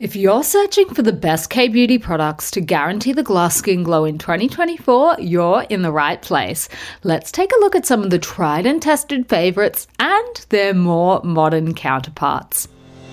If you're searching for the best K-beauty products to guarantee the glass skin glow in 2024, you're in the right place. Let's take a look at some of the tried and tested favorites and their more modern counterparts.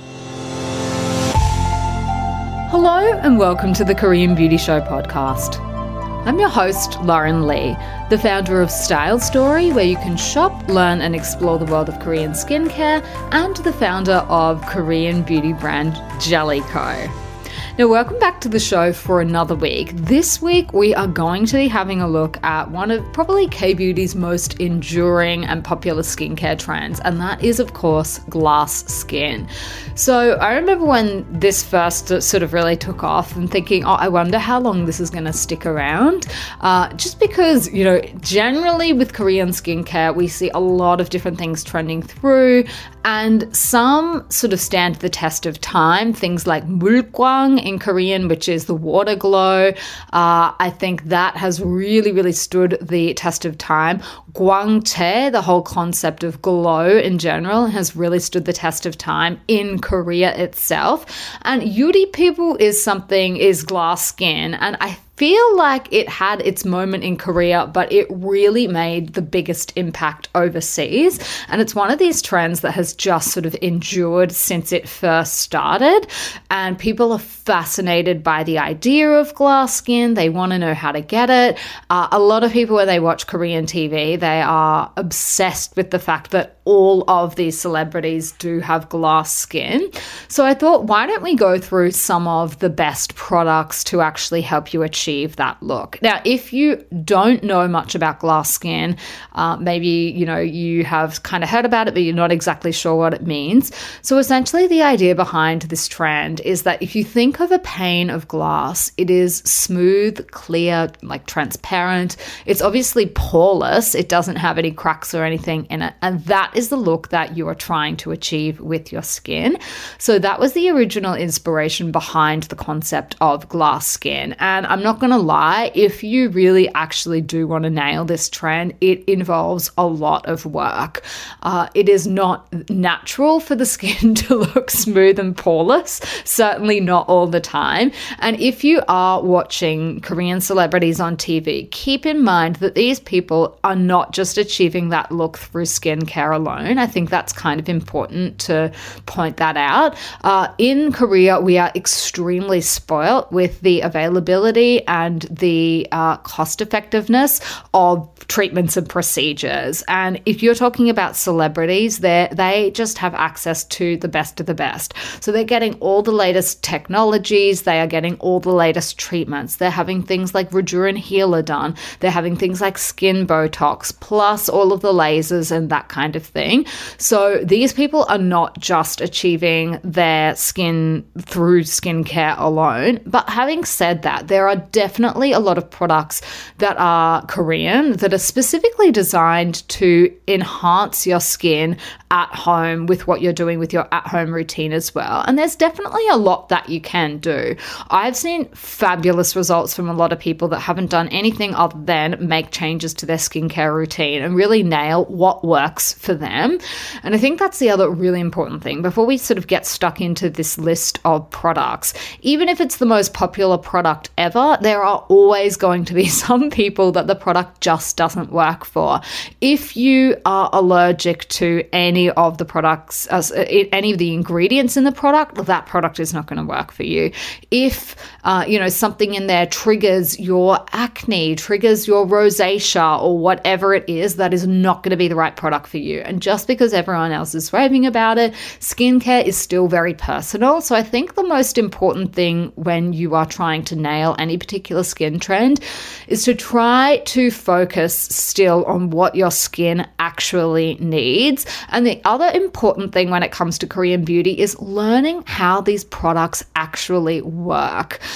Hello and welcome to the Korean Beauty Show podcast. I'm your host, Lauren Lee, the founder of Style Story, where you can shop, learn and explore the world of Korean skincare, and the founder of Korean beauty brand Jellico. Now, welcome back to the show for another week. This week, we are going to be having a look at one of probably K-beauty's most enduring and popular skincare trends, and that is, of course, glass skin. So I remember when this first sort of really took off and thinking, I wonder how long this is going to stick around. Just because, generally with Korean skincare, we see a lot of different things trending through, and some sort of stand the test of time. Things like mulkwang in Korean, which is the water glow. I think that has really, really stood the test of time. Gwangchae, the whole concept of glow in general, has really stood the test of time in Korea itself. And yuri pibu is glass skin, and I feel like it had its moment in Korea, but it really made the biggest impact overseas. And it's one of these trends that has just sort of endured since it first started. And people are fascinated by the idea of glass skin. They want to know how to get it. A lot of people, when they watch Korean TV, they are obsessed with the fact that all of these celebrities do have glass skin. So I thought, why don't we go through some of the best products to actually help you achieve that look. Now, if you don't know much about glass skin, maybe, you have kind of heard about it, but you're not exactly sure what it means. So essentially the idea behind this trend is that if you think of a pane of glass, it is smooth, clear, like transparent. It's obviously poreless. It doesn't have any cracks or anything in it. And that is the look that you are trying to achieve with your skin. So that was the original inspiration behind the concept of glass skin. And I'm not going to lie, if you really actually do want to nail this trend, it involves a lot of work. It is not natural for the skin to look smooth and poreless, certainly not all the time. And if you are watching Korean celebrities on TV, keep in mind that these people are not just achieving that look through skincare alone. I think that's kind of important to point that out. In Korea, we are extremely spoilt with the availability and the cost effectiveness of treatments and procedures. And if you're talking about celebrities, they just have access to the best of the best. So they're getting all the latest technologies. They are getting all the latest treatments. They're having things like Rejuven Healer done. They're having things like skin Botox, plus all of the lasers and that kind of thing. So these people are not just achieving their skin through skincare alone. But having said that, there are definitely a lot of products that are Korean that are specifically designed to enhance your skin at home with what you're doing with your at-home routine as well. And there's definitely a lot that you can do. I've seen fabulous results from a lot of people that haven't done anything other than make changes to their skincare routine and really nail what works for them. And I think that's the other really important thing. Before we sort of get stuck into this list of products, even if it's the most popular product ever, there are always going to be some people that the product just doesn't work for. If you are allergic to any of the products, any of the ingredients in the product, that product is not going to work for you. If, something in there triggers your acne, triggers your rosacea or whatever it is, that is not going to be the right product for you. And just because everyone else is raving about it, skincare is still very personal. So I think the most important thing when you are trying to nail any particular skin trend is to try to focus still on what your skin actually needs. And the other important thing when it comes to Korean beauty is learning how these products actually work.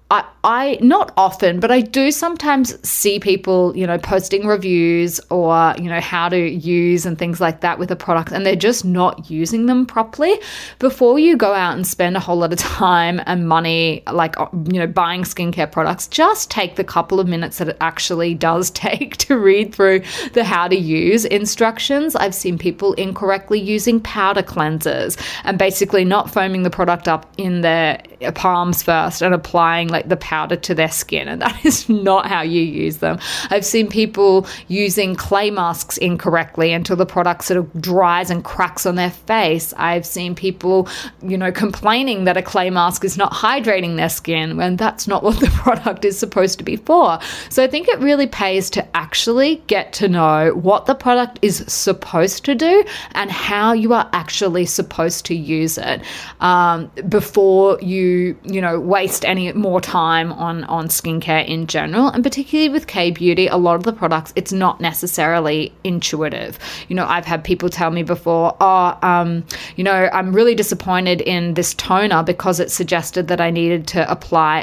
I not often, but I do sometimes see people, posting reviews or, how to use and things like that with a product, and they're just not using them properly. Before you go out and spend a whole lot of time and money, buying skincare products, just take the couple of minutes that it actually does take to read through the how to use instructions. I've seen people incorrectly using powder cleansers and basically not foaming the product up in their palms first and applying the powder to their skin, and that is not how you use them. I've seen people using clay masks incorrectly until the product sort of dries and cracks on their face. I've seen people, complaining that a clay mask is not hydrating their skin when that's not what the product is supposed to be for. So I think it really pays to actually get to know what the product is supposed to do and how you are actually supposed to use it before you waste any more time on skincare in general. And particularly with K-Beauty, a lot of the products, it's not necessarily intuitive. I've had people tell me before, I'm really disappointed in this toner because it suggested that I needed to apply,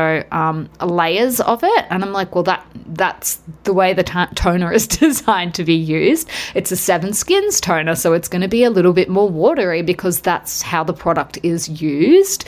layers of it. And I'm like, well, that's the way the toner is designed to be used. It's a 7 skins toner, so it's going to be a little bit more watery because that's how the product is used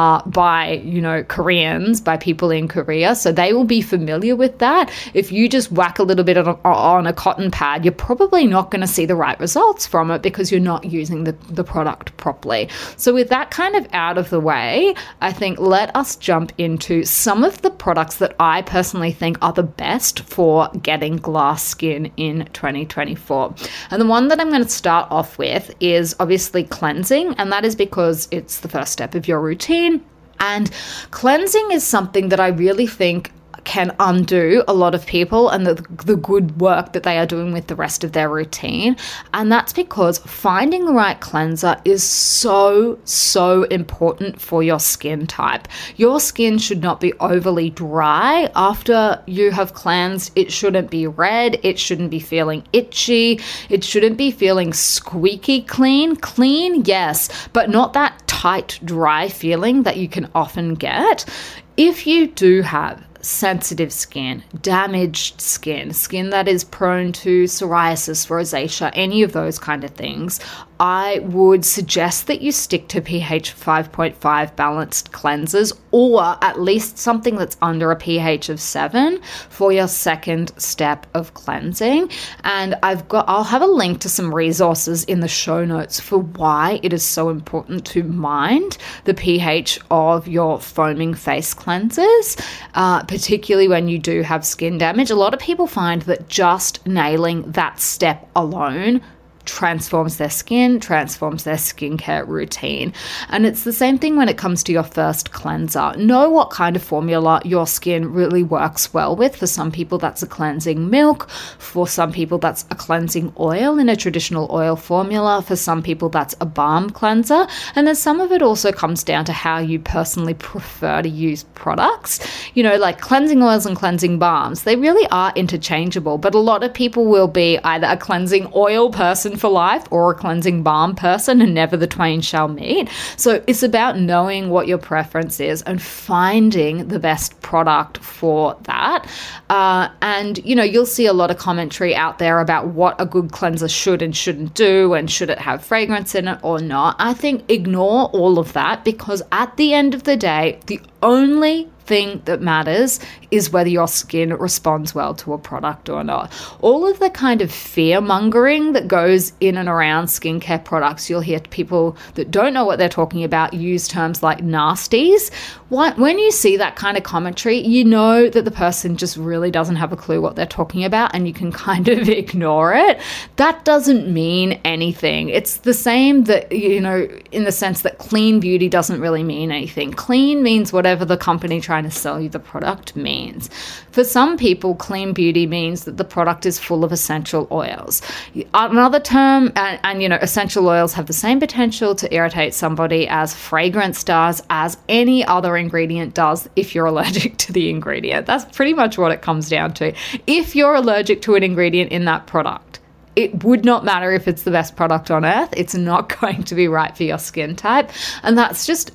by Koreans, by people in Korea, so they will be familiar with that. If you just whack a little bit on a cotton pad, you're probably not going to see the right results from it because you're not using the product properly. So with that kind of out of the way, I think let us jump into some of the products that I personally think are the best for getting glass skin in 2024. And the one that I'm going to start off with is obviously cleansing, and that is because it's the first step of your routine. And cleansing is something that I really think can undo a lot of people and the good work that they are doing with the rest of their routine. And that's because finding the right cleanser is so, so important for your skin type. Your skin should not be overly dry after you have cleansed. It shouldn't be red. It shouldn't be feeling itchy. It shouldn't be feeling squeaky clean. Clean, yes, but not that tight, dry feeling that you can often get. If you do have sensitive skin, damaged skin that is prone to psoriasis, rosacea, any of those kind of things, I would suggest that you stick to pH 5.5 balanced cleansers, or at least something that's under a pH of 7 for your second step of cleansing. And I'll have a link to some resources in the show notes for why it is so important to mind the pH of your foaming face cleansers, particularly when you do have skin damage. A lot of people find that just nailing that step alone transforms their skin, transforms their skincare routine. And it's the same thing when it comes to your first cleanser. Know what kind of formula your skin really works well with. For some people, that's a cleansing milk. For some people, that's a cleansing oil in a traditional oil formula. For some people, that's a balm cleanser. And then some of it also comes down to how you personally prefer to use products. Like cleansing oils and cleansing balms, they really are interchangeable, but a lot of people will be either a cleansing oil person for life or a cleansing balm person, and never the twain shall meet. So it's about knowing what your preference is and finding the best product for that. And you'll see a lot of commentary out there about what a good cleanser should and shouldn't do, and should it have fragrance in it or not. I think ignore all of that, because at the end of the day, the only thing that matters is whether your skin responds well to a product or not. All of the kind of fear mongering that goes in and around skincare products, you'll hear people that don't know what they're talking about use terms like nasties. When you see that kind of commentary, you know that the person just really doesn't have a clue what they're talking about, and you can kind of ignore it. That doesn't mean anything. It's the same that, in the sense that clean beauty doesn't really mean anything. Clean means whatever the company trying to sell you the product means. For some people, clean beauty means that the product is full of essential oils. Another term, and essential oils have the same potential to irritate somebody as fragrance does, as any other ingredient does if you're allergic to the ingredient. That's pretty much what it comes down to. If you're allergic to an ingredient in that product, it would not matter if it's the best product on earth. It's not going to be right for your skin type. And that's just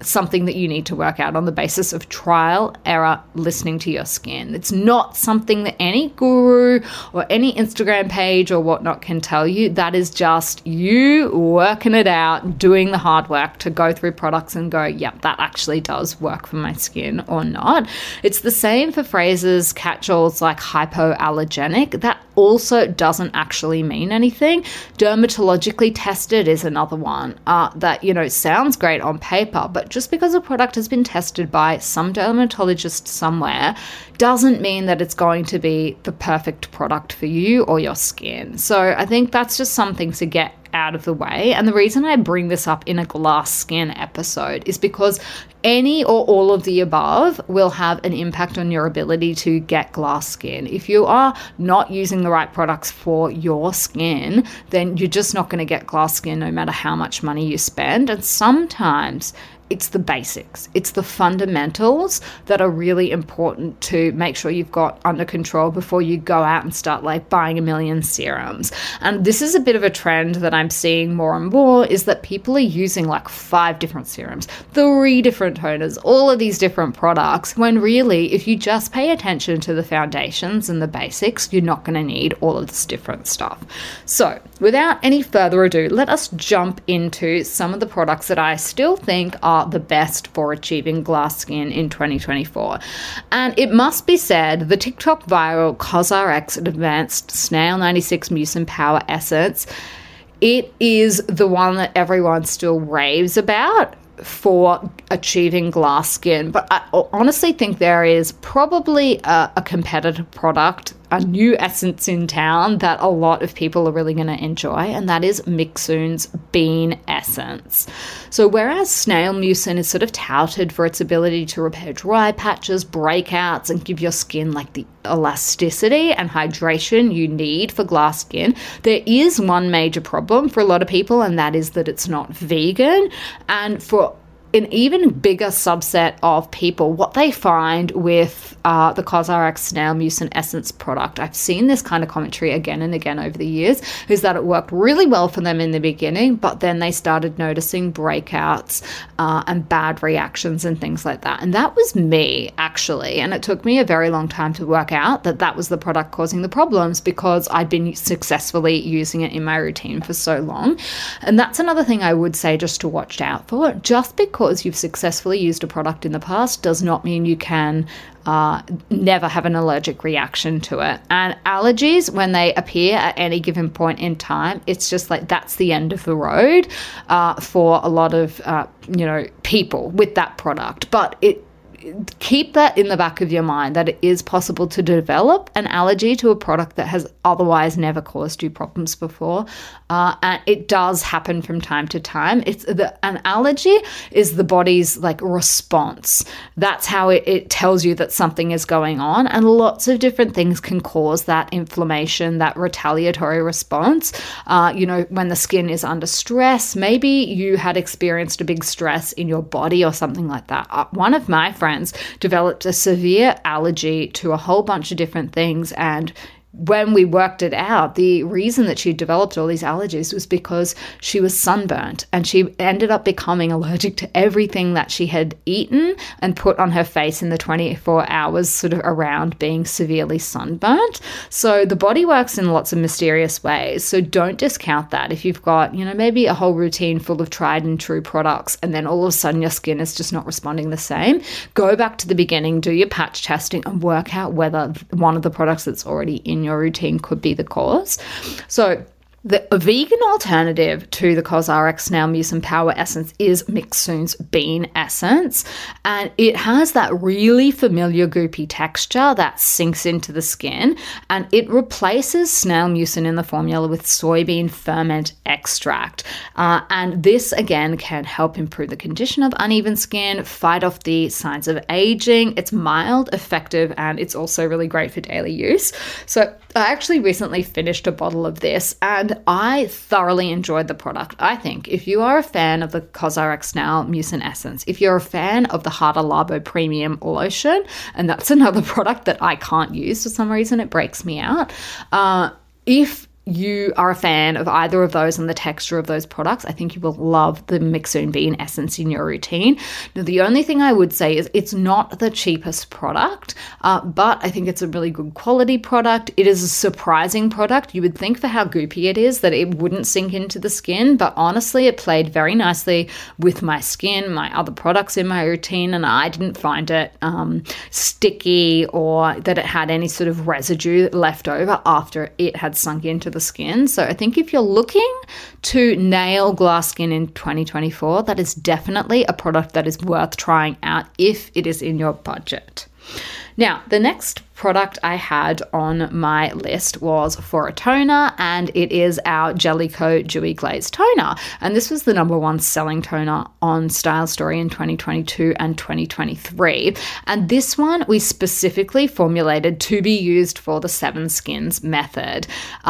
something that you need to work out on the basis of trial, error, listening to your skin. It's not something that any guru or any Instagram page or whatnot can tell you. That is just you working it out, doing the hard work to go through products and go, yep, that actually does work for my skin or not. It's the same for phrases, catch-alls like hypoallergenic. That also doesn't actually mean anything. Dermatologically tested is another one that, sounds great on paper, but just because a product has been tested by some dermatologist somewhere doesn't mean that it's going to be the perfect product for you or your skin. So I think that's just something to get out of the way. And the reason I bring this up in a glass skin episode is because any or all of the above will have an impact on your ability to get glass skin. If you are not using the right products for your skin, then you're just not going to get glass skin no matter how much money you spend. And sometimes it's the basics. It's the fundamentals that are really important to make sure you've got under control before you go out and start buying a million serums. And this is a bit of a trend that I'm seeing more and more, is that people are using 5 different serums, 3 different toners, all of these different products, when really, if you just pay attention to the foundations and the basics, you're not going to need all of this different stuff. So without any further ado, let us jump into some of the products that I still think are the best for achieving glass skin in 2024. And it must be said, the TikTok viral COSRX Advanced Snail 96 Mucin Power Essence, it is the one that everyone still raves about for achieving glass skin. But I honestly think there is probably a competitive product, a new essence in town that a lot of people are really going to enjoy, and that is Mixsoon's Bean Essence. So whereas Snail Mucin is sort of touted for its ability to repair dry patches, breakouts, and give your skin the elasticity and hydration you need for glass skin, there is one major problem for a lot of people, and that is that it's not vegan. And for an even bigger subset of people, what they find with the COSRX Snail Mucin Essence product, I've seen this kind of commentary again and again over the years, is that it worked really well for them in the beginning, but then they started noticing breakouts and bad reactions and things like that. And that was me, actually. And it took me a very long time to work out that that was the product causing the problems, because I'd been successfully using it in my routine for so long. And that's another thing I would say just to watch out for. Just because you've successfully used a product in the past does not mean you can never have an allergic reaction to it. And allergies, when they appear at any given point in time, it's just that's the end of the road for a lot of people with that product. But keep that in the back of your mind, that it is possible to develop an allergy to a product that has otherwise never caused you problems before. And it does happen from time to time. An allergy is the body's response. That's how it tells you that something is going on. And lots of different things can cause that inflammation, that retaliatory response. When the skin is under stress, maybe you had experienced a big stress in your body or something like that. One of my friends developed a severe allergy to a whole bunch of different things, and when we worked it out, the reason that she developed all these allergies was because she was sunburnt, and she ended up becoming allergic to everything that she had eaten and put on her face in the 24 hours sort of around being severely sunburnt. So the body works in lots of mysterious ways. So don't discount that. If you've got, maybe a whole routine full of tried and true products, and then all of a sudden your skin is just not responding the same, go back to the beginning, do your patch testing, and work out whether one of the products that's already in your routine could be the cause. So a vegan alternative to the COSRX Snail Mucin Power Essence is Mixsoon's Bean Essence, and it has that really familiar goopy texture that sinks into the skin, and it replaces snail mucin in the formula with soybean ferment extract. And this, again, can help improve the condition of uneven skin, fight off the signs of aging. It's mild, effective, and it's also really great for daily use. So I actually recently finished a bottle of this, and I thoroughly enjoyed the product. I think if you are a fan of the COSRX Snail Mucin Essence, if you're a fan of the Hada Labo Premium Lotion, and that's another product that I can't use for some reason, it breaks me out. If you are a fan of either of those and the texture of those products, I think you will love the Mixoon Bean Essence in your routine. Now, the only thing I would say is it's not the cheapest product, but I think it's a really good quality product. It is a surprising product. You would think for how goopy it is that it wouldn't sink into the skin, but honestly, it played very nicely with my skin, my other products in my routine, and I didn't find it sticky or that it had any sort of residue left over after it had sunk into the skin. So I think if you're looking to nail glass skin in 2024, that is definitely a product that is worth trying out if it is in your budget. Now, the next product I had on my list was for a toner, and it is our Jellicoe Dewy Glaze Toner. And this was the #1 selling toner on Style Story in 2022 and 2023. And this one we specifically formulated to be used for the 7 Skins method.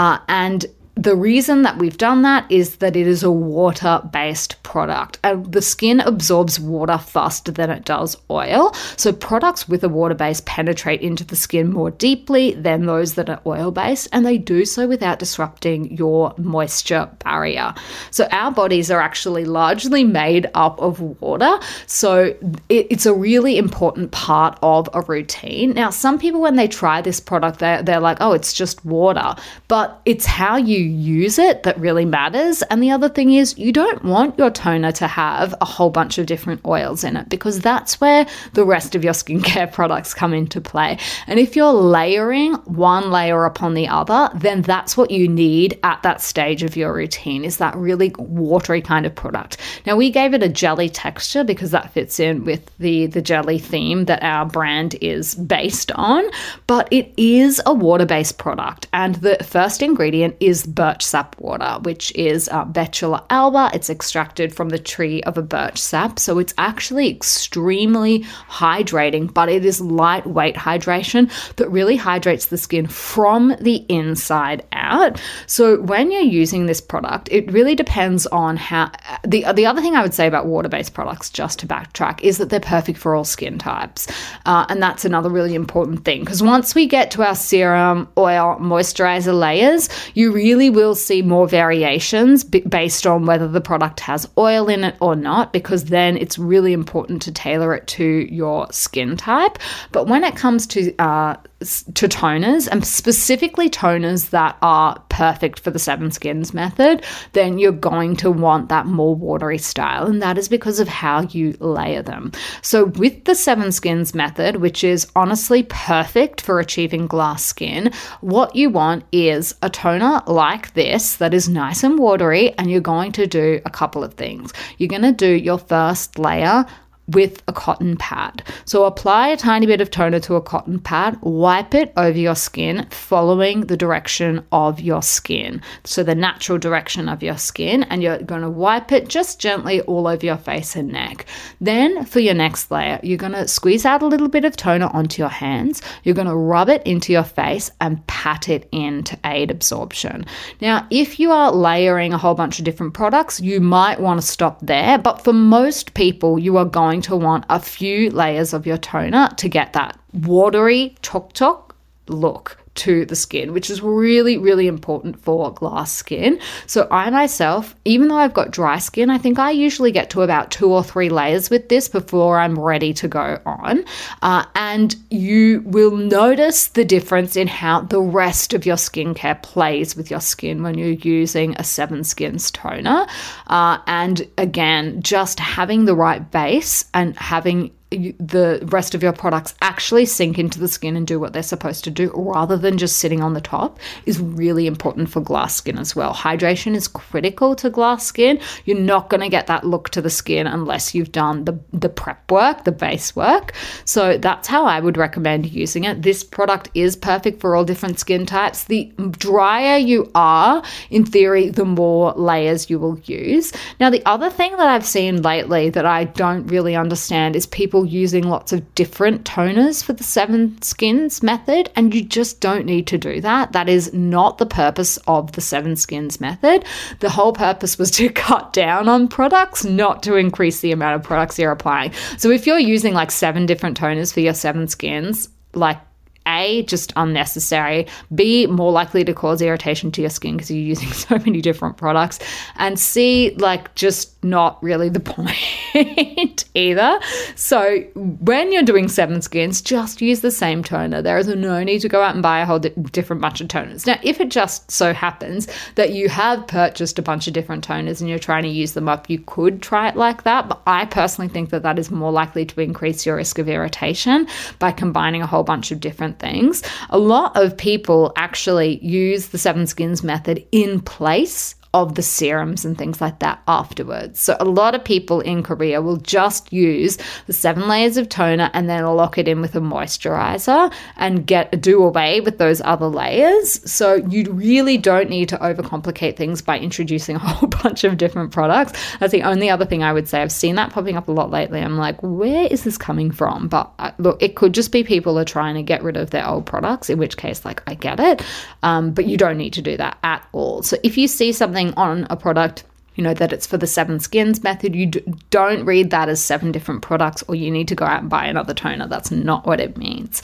And the reason that we've done that is that it is a water-based product, and the skin absorbs water faster than it does oil. So products with a water base penetrate into the skin more deeply than those that are oil-based, and they do so without disrupting your moisture barrier. So our bodies are actually largely made up of water, so it's a really important part of a routine. Now, some people, when they try this product, they're like, oh, it's just water, but it's how you use it that really matters. And the other thing is, you don't want your toner to have a whole bunch of different oils in it, because that's where the rest of your skincare products come into play. And if you're layering one layer upon the other, then that's what you need at that stage of your routine, is that really watery kind of product. Now, we gave it a jelly texture because that fits in with the jelly theme that our brand is based on, but it is a water-based product. And the first ingredient is birch sap water, which is Betula alba. It's extracted from the tree of a birch sap. So it's actually extremely hydrating, but it is lightweight hydration that really hydrates the skin from the inside out. So when you're using this product, it really depends on how... The other thing I would say about water-based products, just to backtrack, is that they're perfect for all skin types. And that's another really important thing, because once we get to our serum, oil, moisturizer layers, you really will see more variations based on whether the product has oil in it or not, because then it's really important to tailor it to your skin type. But when it comes to toners, and specifically toners that are perfect for the 7 Skins method, then you're going to want that more watery style, and that is because of how you layer them. So with the 7 Skins method, which is honestly perfect for achieving glass skin, what you want is a toner like this that is nice and watery, and you're going to do a couple of things. You're going to do your first layer with a cotton pad. So apply a tiny bit of toner to a cotton pad, wipe it over your skin following the direction of your skin. So the natural direction of your skin, and you're going to wipe it just gently all over your face and neck. Then for your next layer, you're going to squeeze out a little bit of toner onto your hands. You're going to rub it into your face and pat it in to aid absorption. Now, if you are layering a whole bunch of different products, you might want to stop there, but for most people, you are going to want a few layers of your toner to get that watery tok look to the skin, which is really, really important for glass skin. So I myself, even though I've got dry skin, I think I usually get to about 2 or 3 layers with this before I'm ready to go on. And you will notice the difference in how the rest of your skincare plays with your skin when you're using a 7 Skins toner. And again, just having the right base and having the rest of your products actually sink into the skin and do what they're supposed to do, rather than just sitting on the top, is really important for glass skin as well. Hydration is critical to glass skin. You're not going to get that look to the skin unless you've done the prep work, the base work. So that's how I would recommend using it. This product is perfect for all different skin types. The drier you are, in theory, the more layers you will use. Now, the other thing that I've seen lately that I don't really understand is people using lots of different toners for the 7 Skins method, and you just don't need to do that. That is not the purpose of the 7 Skins method. The whole purpose was to cut down on products, not to increase the amount of products you're applying. So if you're using like 7 different toners for your 7 Skins, like A, just unnecessary, B, more likely to cause irritation to your skin because you're using so many different products, and C, like just not really the point either. So when you're doing 7 skins, just use the same toner. There is no need to go out and buy a whole different bunch of toners. Now, if it just so happens that you have purchased a bunch of different toners and you're trying to use them up, you could try it like that. But I personally think that that is more likely to increase your risk of irritation by combining a whole bunch of different things. A lot of people actually use the 7 skins method in place of the serums and things like that afterwards. So a lot of people in Korea will just use the 7 layers of toner and then lock it in with a moisturizer and do away with those other layers. So you really don't need to overcomplicate things by introducing a whole bunch of different products. That's the only other thing I would say. I've seen that popping up a lot lately. I'm like, where is this coming from? But look, it could just be people are trying to get rid of their old products, in which case, like, I get it. But you don't need to do that at all. So if you see something on a product, you know, that it's for the 7 skins method, you don't read that as 7 different products or you need to go out and buy another toner. That's not what it means.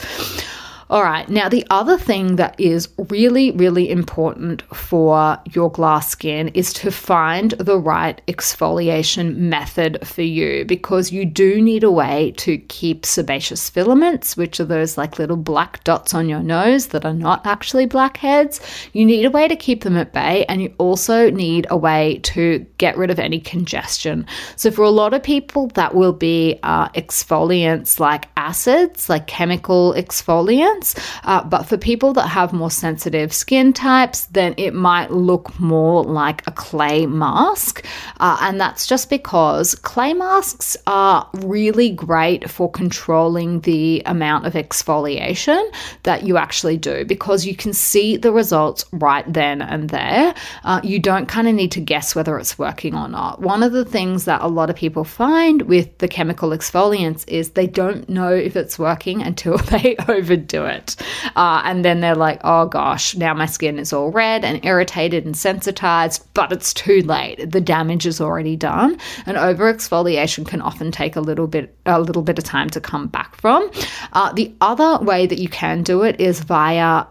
All right, now the other thing that is really, really important for your glass skin is to find the right exfoliation method for you, because you do need a way to keep sebaceous filaments, which are those like little black dots on your nose that are not actually blackheads. You need a way to keep them at bay, and you also need a way to get rid of any congestion. So for a lot of people, that will be exfoliants like acids, like chemical exfoliants. But for people that have more sensitive skin types, then it might look more like a clay mask. And that's just because clay masks are really great for controlling the amount of exfoliation that you actually do, because you can see the results right then and there. You don't kind of need to guess whether it's working or not. One of the things that a lot of people find with the chemical exfoliants is they don't know if it's working until they overdo it. And then they're like, oh gosh, now my skin is all red and irritated and sensitized, but it's too late. The damage is already done. And over exfoliation can often take a little bit of time to come back from. The other way that you can do it is via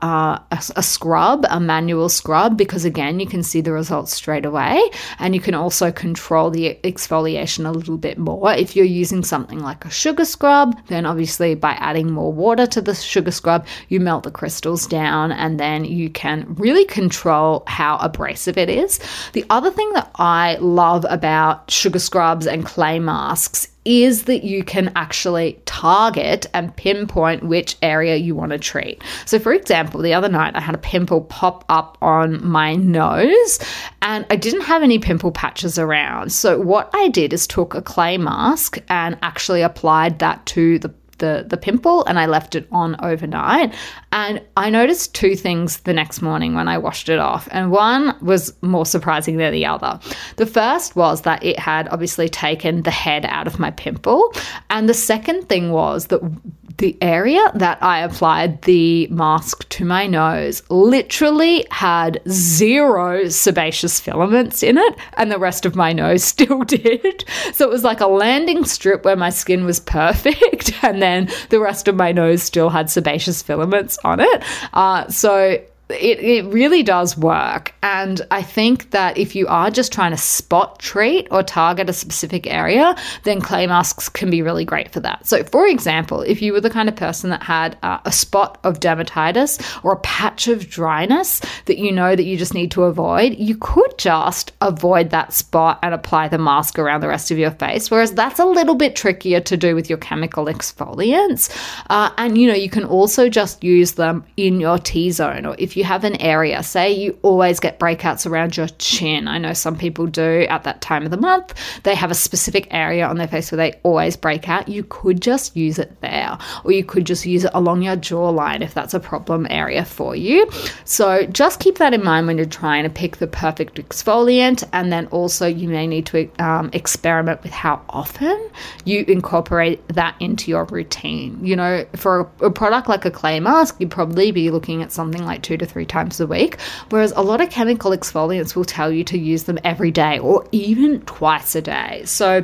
a scrub, a manual scrub, because again, you can see the results straight away, and you can also control the exfoliation a little bit more. If you're using something like a sugar scrub, then obviously by adding more water to the sugar scrub, you melt the crystals down, and then you can really control how abrasive it is. The other thing that I love about sugar scrubs and clay masks is that you can actually target and pinpoint which area you want to treat. So for example, the other night I had a pimple pop up on my nose and I didn't have any pimple patches around. So what I did is took a clay mask and actually applied that to the pimple, and I left it on overnight. And I noticed 2 things the next morning when I washed it off. And one was more surprising than the other. The first was that it had obviously taken the head out of my pimple. And the second thing was that the area that I applied the mask to my nose literally had 0 sebaceous filaments in it, and the rest of my nose still did. So it was like a landing strip where my skin was perfect, and then the rest of my nose still had sebaceous filaments on it. So it really does work. And I think that if you are just trying to spot treat or target a specific area, then clay masks can be really great for that. So for example, if you were the kind of person that had a spot of dermatitis or a patch of dryness that you know that you just need to avoid, you could just avoid that spot and apply the mask around the rest of your face. Whereas that's a little bit trickier to do with your chemical exfoliants. And you know, you can also just use them in your T-zone, or if you have an area, say you always get breakouts around your chin. I know some people do at that time of the month. They have a specific area on their face where they always break out. You could just use it there, or you could just use it along your jawline if that's a problem area for you. So just keep that in mind when you're trying to pick the perfect exfoliant. And then also you may need to experiment with how often you incorporate that into your routine. You know, for a product like a clay mask, you'd probably be looking at something like 2 to 3 times a week, whereas a lot of chemical exfoliants will tell you to use them every day or even twice a day. So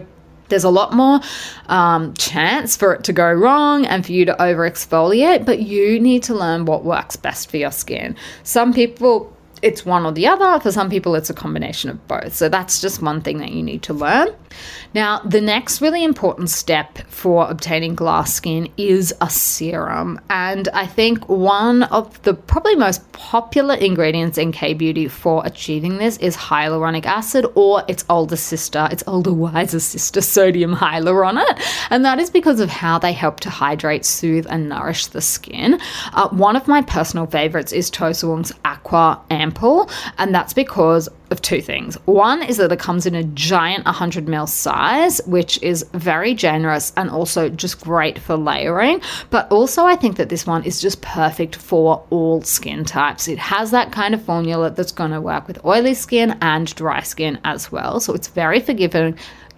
There's a lot more chance for it to go wrong and for you to over exfoliate, but you need to learn what works best for your skin. Some people, it's one or the other. For some people, it's a combination of both. So that's just one thing that you need to learn. Now, the next really important step for obtaining glass skin is a serum. And I think one of the probably most popular ingredients in K-beauty for achieving this is hyaluronic acid, or its older wiser sister, sodium hyaluronate. And that is because of how they help to hydrate, soothe, and nourish the skin. One of my personal favorites is To Suong's Aqua Ampoule, and that's because of two things. One is that it comes in a giant 100ml size, which is very generous and also just great for layering. But also I think that this one is just perfect for all skin types. It has that kind of formula that's going to work with oily skin and dry skin as well. So it's very forgiving,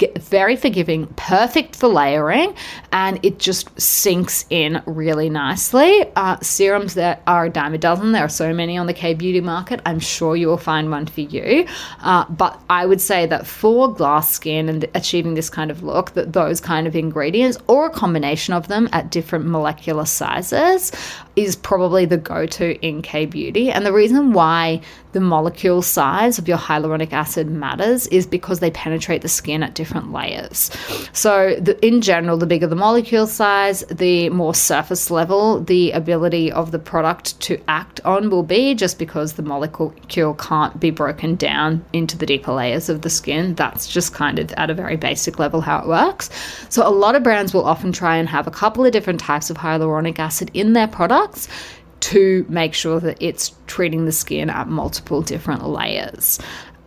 perfect for layering, and it just sinks in really nicely. Serums that are a dime a dozen. There are so many on the K-beauty market. I'm sure you will find one for you. But I would say that for glass skin and achieving this kind of look, that those kind of ingredients or a combination of them at different molecular sizes is probably the go-to in K-beauty. And the reason why the molecule size of your hyaluronic acid matters is because they penetrate the skin at different layers. So in general, the bigger the molecule size, the more surface level the ability of the product to act on will be, just because the molecule can't be broken down into the deeper layers of the skin. That's just kind of at a very basic level how it works. So a lot of brands will often try and have a couple of different types of hyaluronic acid in their products to make sure that it's treating the skin at multiple different layers.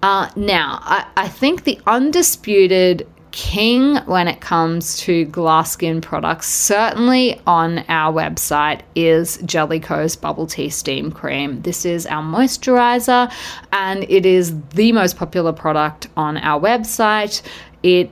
Now, I think the undisputed king when it comes to glass skin products, certainly on our website, is Jellicoe's Bubble Tea Steam Cream. This is our moisturizer, and it is the most popular product on our website. It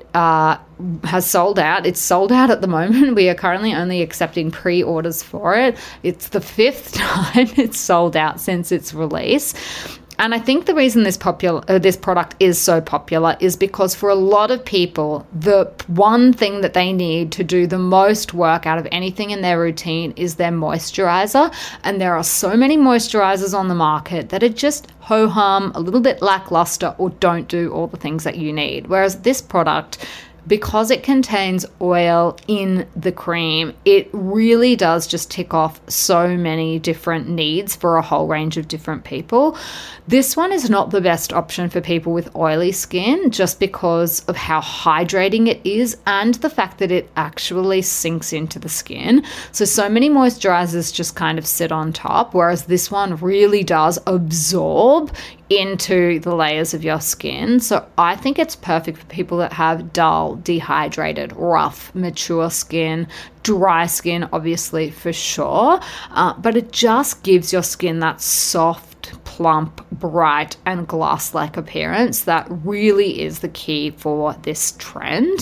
has sold out. It's sold out at the moment. We are currently only accepting pre-orders for it. It's the 5th time it's sold out since its release. And I think the reason this product is so popular is because for a lot of people, the one thing that they need to do the most work out of anything in their routine is their moisturizer. And there are so many moisturizers on the market that are just ho-hum, a little bit lackluster, or don't do all the things that you need. Whereas this product, because it contains oil in the cream, it really does just tick off so many different needs for a whole range of different people. This one is not the best option for people with oily skin, just because of how hydrating it is and the fact that it actually sinks into the skin. So many moisturizers just kind of sit on top, whereas this one really does absorb into the layers of your skin. So I think it's perfect for people that have dull, dehydrated, rough, mature skin, dry skin, obviously, for sure. But it just gives your skin that soft, plump, bright, and glass-like appearance that really is the key for this trend.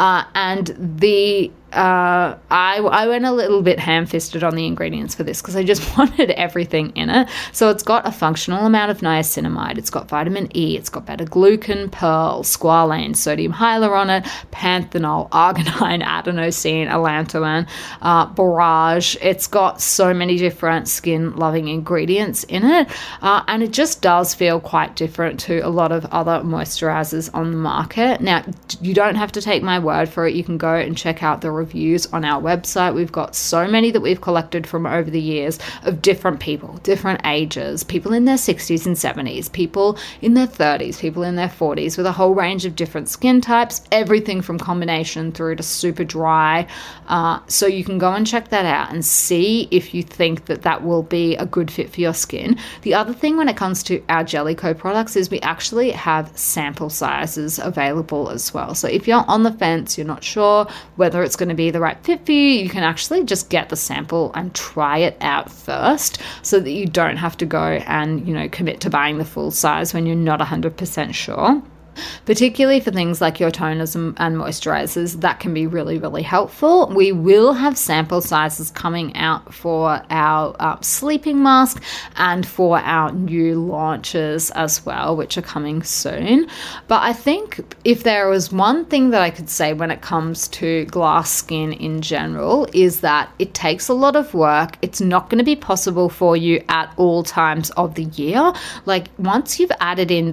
I went a little bit ham-fisted on the ingredients for this because I just wanted everything in it. So it's got a functional amount of niacinamide, it's got vitamin E, it's got beta-glucan, pearl, squalane, sodium hyaluronate, panthenol, arginine, adenosine, allantoin, borage. It's got so many different skin-loving ingredients in it, and it just does feel quite different to a lot of other moisturizers on the market. Now, you don't have to take my word for it. You can go and check out the reviews on our website. We've got so many that we've collected from over the years of different people, different ages, people in their 60s and 70s, people in their 30s, people in their 40s, with a whole range of different skin types, everything from combination through to super dry. So you can go and check that out and see if you think that that will be a good fit for your skin. The other thing when it comes to our Jellicoe products is we actually have sample sizes available as well. So if you're on the fence, you're not sure whether it's going to be the right fit for you, you can actually just get the sample and try it out first so that you don't have to go and, commit to buying the full size when you're not 100% sure. particularly for things like your toners and moisturizers. That can be really, really helpful. We will have sample sizes coming out for our sleeping mask and for our new launches as well, which are coming soon. But I think if there was one thing that I could say when it comes to glass skin in general, is that it takes a lot of work. It's not going to be possible for you at all times of the year. Like once you've added in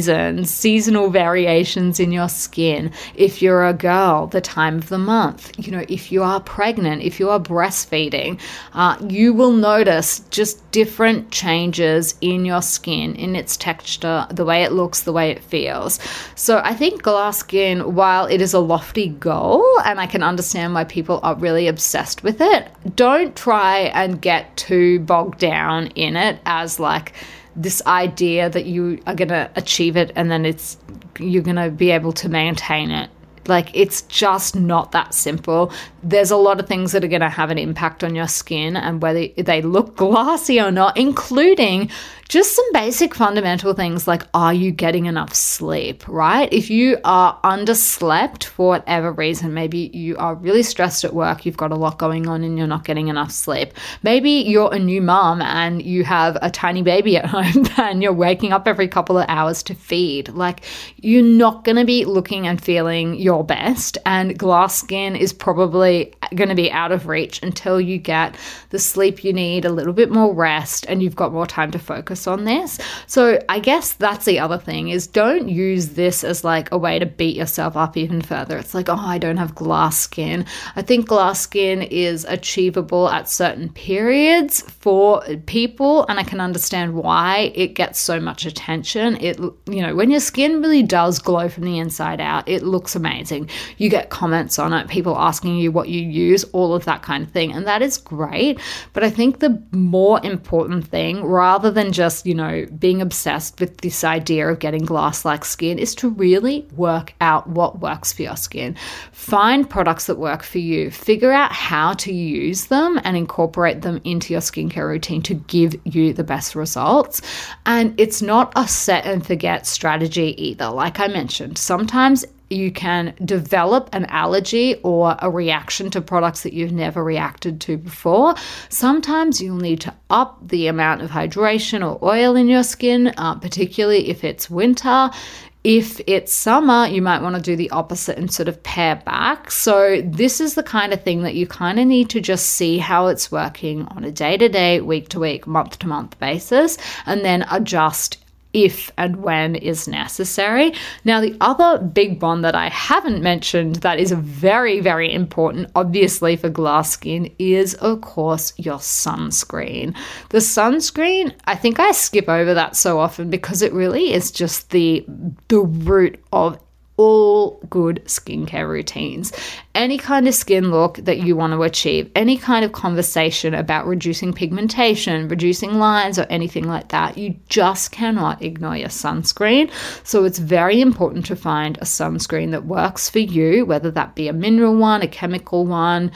seasonal variations in your skin, if you're a girl, the time of the month, if you are pregnant, if you are breastfeeding, you will notice just different changes in your skin, in its texture, the way it looks, the way it feels. So I think glass skin, while it is a lofty goal, and I can understand why people are really obsessed with it, don't try and get too bogged down in it as like this idea that you are going to achieve it and then you're going to be able to maintain it. Like, it's just not that simple. There's a lot of things that are going to have an impact on your skin and whether they look glassy or not, including just some basic fundamental things like, are you getting enough sleep, right? If you are underslept for whatever reason, maybe you are really stressed at work, you've got a lot going on and you're not getting enough sleep. Maybe you're a new mom and you have a tiny baby at home and you're waking up every couple of hours to feed. Like, you're not going to be looking and feeling your best, and glass skin is probably going to be out of reach until you get the sleep you need, a little bit more rest, and you've got more time to focus on this. So I guess that's the other thing, is don't use this as like a way to beat yourself up even further. It's like, oh, I don't have glass skin. I think glass skin is achievable at certain periods for people, and I can understand why it gets so much attention. When your skin really does glow from the inside out, it looks amazing. You get comments on it, people asking you what you use, all of that kind of thing. And that is great. But I think the more important thing, rather than just, being obsessed with this idea of getting glass-like skin, is to really work out what works for your skin. Find products that work for you. Figure out how to use them and incorporate them into your skincare routine to give you the best results. And it's not a set and forget strategy either. Like I mentioned, sometimes you can develop an allergy or a reaction to products that you've never reacted to before. Sometimes you'll need to up the amount of hydration or oil in your skin, particularly if it's winter. If it's summer, you might want to do the opposite and sort of pare back. So this is the kind of thing that you kind of need to just see how it's working on a day-to-day, week-to-week, month-to-month basis, and then adjust if and when is necessary. Now, the other big one that I haven't mentioned that is very, very important, obviously, for glass skin is, of course, your sunscreen. The sunscreen, I think I skip over that so often because it really is just the root of all good skincare routines. Any kind of skin look that you want to achieve, any kind of conversation about reducing pigmentation, reducing lines, or anything like that, you just cannot ignore your sunscreen. So it's very important to find a sunscreen that works for you, whether that be a mineral one, a chemical one,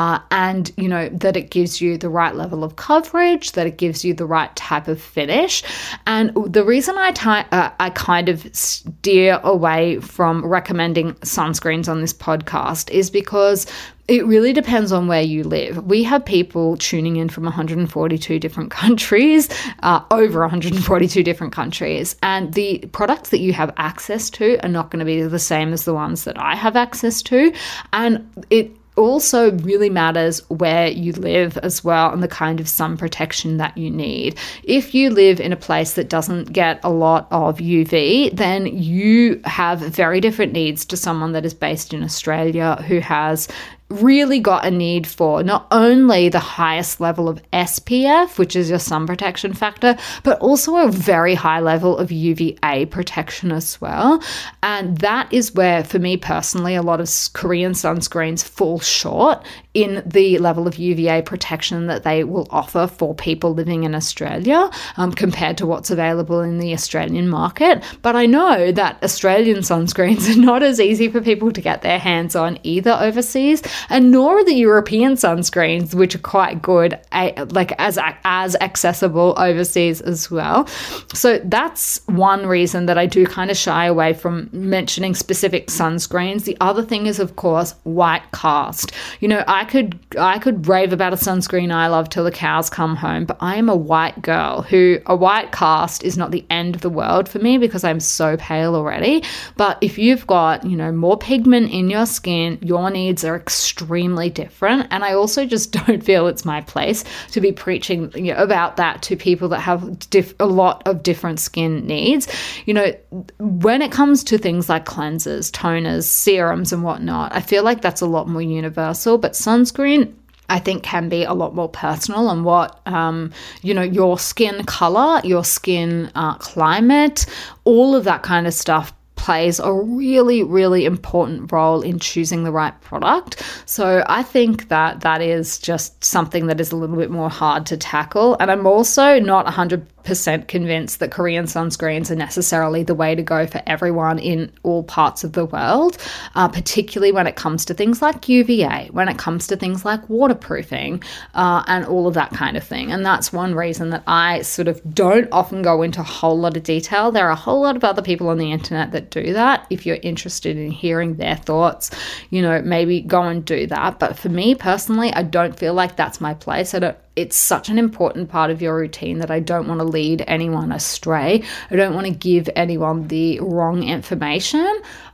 and that it gives you the right level of coverage, that it gives you the right type of finish. And the reason I kind of steer away from recommending sunscreens on this podcast is because it really depends on where you live. We have people tuning in from 142 different countries, over 142 different countries, and the products that you have access to are not going to be the same as the ones that I have access to. And it also really matters where you live as well and the kind of sun protection that you need. If you live in a place that doesn't get a lot of UV, then you have very different needs to someone that is based in Australia who has really got a need for not only the highest level of SPF, which is your sun protection factor, but also a very high level of UVA protection as well. And that is where, for me personally, a lot of Korean sunscreens fall short in the level of UVA protection that they will offer for people living in Australia compared to what's available in the Australian market. But I know that Australian sunscreens are not as easy for people to get their hands on either overseas. and nor are the European sunscreens, which are quite good, as accessible overseas as well. So that's one reason that I do kind of shy away from mentioning specific sunscreens. The other thing is, of course, white cast. I could rave about a sunscreen I love till the cows come home, but I am a white girl who a white cast is not the end of the world for me because I'm so pale already. But if you've got, more pigment in your skin, your needs are extremely different. And I also just don't feel it's my place to be preaching about that to people that have a lot of different skin needs. When it comes to things like cleansers, toners, serums and whatnot, I feel like that's a lot more universal, but sunscreen, I think, can be a lot more personal, and what, your skin color, your skin climate, all of that kind of stuff plays a really, really important role in choosing the right product. So I think that is just something that is a little bit more hard to tackle. And I'm also not 100% convinced that Korean sunscreens are necessarily the way to go for everyone in all parts of the world, particularly when it comes to things like UVA, when it comes to things like waterproofing, and all of that kind of thing. And that's one reason that I sort of don't often go into a whole lot of detail. There are a whole lot of other people on the internet that do that. If you're interested in hearing their thoughts, maybe go and do that. But for me personally, I don't feel like that's my place. It's such an important part of your routine that I don't want to lead anyone astray. I don't want to give anyone the wrong information.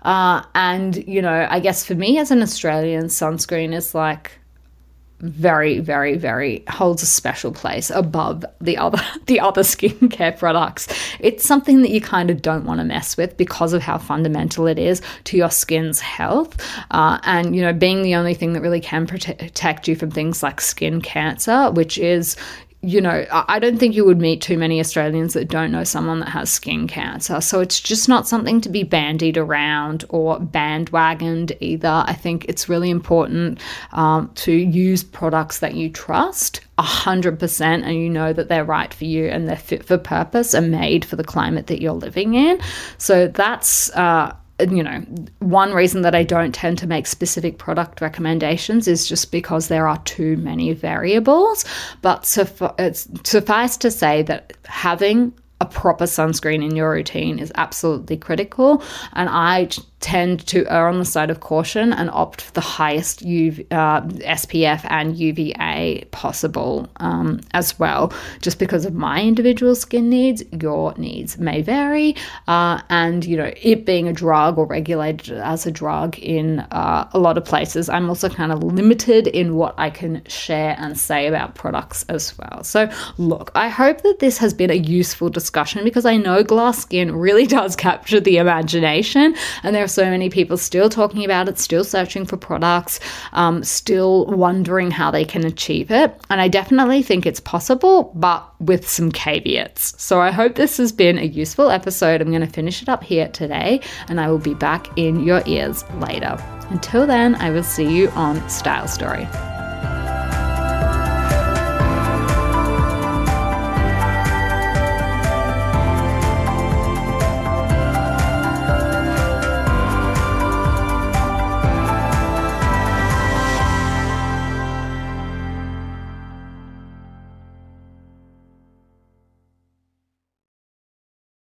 I guess for me as an Australian, sunscreen is like very, very, very holds a special place above the other skincare products. It's something that you kind of don't want to mess with because of how fundamental it is to your skin's health. Being the only thing that really can protect you from things like skin cancer, which is, I don't think you would meet too many Australians that don't know someone that has skin cancer. So it's just not something to be bandied around or bandwagoned either. I think it's really important to use products that you trust 100% and you know that they're right for you and they're fit for purpose and made for the climate that you're living in. So that's one reason that I don't tend to make specific product recommendations is just because there are too many variables. But suffice to say that having a proper sunscreen in your routine is absolutely critical. And I tend to err on the side of caution and opt for the highest SPF and UVA possible as well, just because of my individual skin needs. Your needs may vary, and it being a drug or regulated as a drug in a lot of places, I'm also kind of limited in what I can share and say about products as well. So look, I hope that this has been a useful discussion because I know glass skin really does capture the imagination, and there are so many people still talking about it, still searching for products, still wondering how they can achieve it. And I definitely think it's possible, but with some caveats. So I hope this has been a useful episode. I'm going to finish it up here today, and I will be back in your ears later. Until then, I will see you on Style Story.